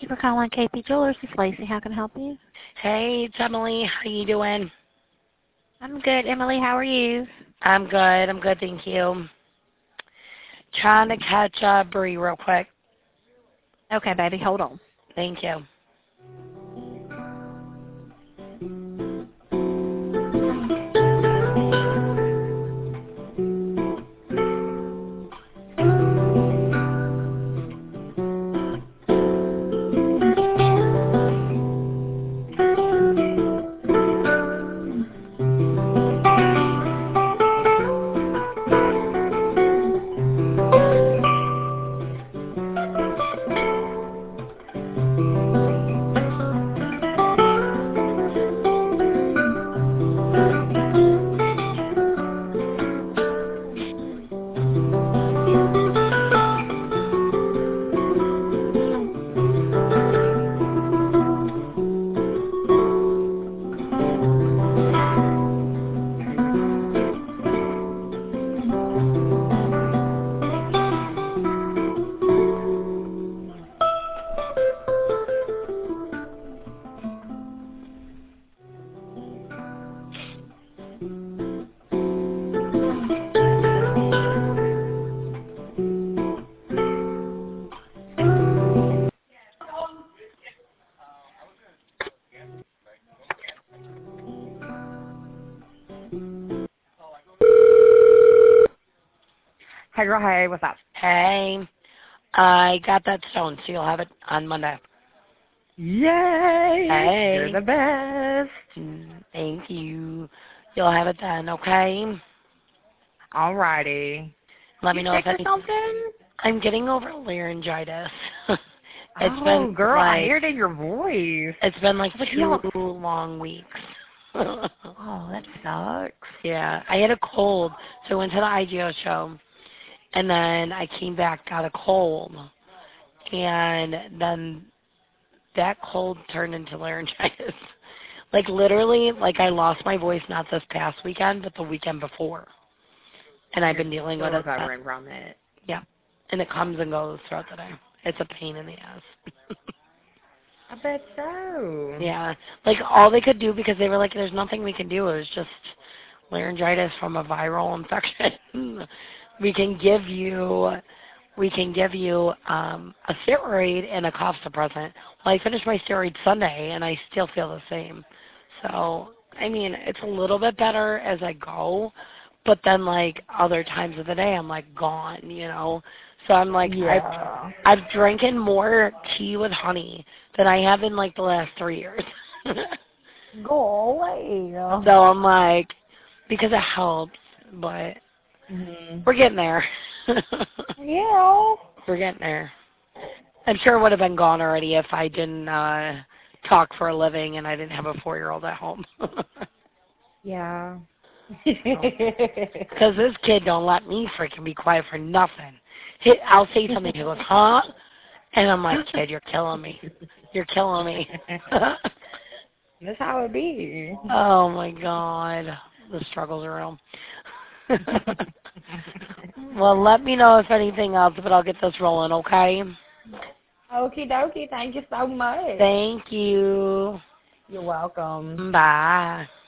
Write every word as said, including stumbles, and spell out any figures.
Thank you for calling K P Jewelers. This is Lacey. How can I help you? Hey, it's Emily. How you doing? I'm good. Emily, how are you? I'm good. I'm good, thank you. Trying to catch uh, Bree real quick. Okay, baby. Hold on. Thank you. Hey girl, hey, what's up? Hey, I got that stone, so you'll have it on Monday. Yay! Hey. You're the best. Mm, Thank you. You'll have it then, okay? Alrighty. Let You me know sick if or any. something? I'm getting over laryngitis. It's Oh, been girl, I like hear it in your voice. it's been like But two you long weeks. Oh, that sucks. Yeah, I had a cold, so I went to the I G O show, and then I came back, got a cold, and then that cold turned into laryngitis. Like literally, like I lost my voice not this past weekend, but the weekend before, and I've been dealing Still with it. recovering from it. Yeah, and it comes and goes throughout the day. It's a pain in the ass. I bet so. Yeah, like all they could do, because they were like, there's nothing we can do. It was just laryngitis from a viral infection. we can give you, we can give you um, a steroid and a cough suppressant. Well, I finished my steroid Sunday, and I still feel the same. So, I mean, it's a little bit better as I go, but then like other times of the day, I'm like gone, you know. So I'm like, Yeah. I've, I've drinking more tea with honey than I have in like the last three years. Go away. So I'm like, because it helps, but Mm-hmm. we're getting there. Yeah. We're getting there. I'm sure it would have been gone already if I didn't uh talk for a living and I didn't have a four-year-old at home. Yeah. Because this kid don't let me freaking be quiet for nothing. He, I'll say something, he goes, huh? And I'm like, kid, you're killing me. You're killing me. That's how it be. Oh, my God. The struggles are real. Well, let me know if anything else, but I'll get this rolling, okay? Okie dokie. Thank you so much. Thank you. You're welcome. Bye.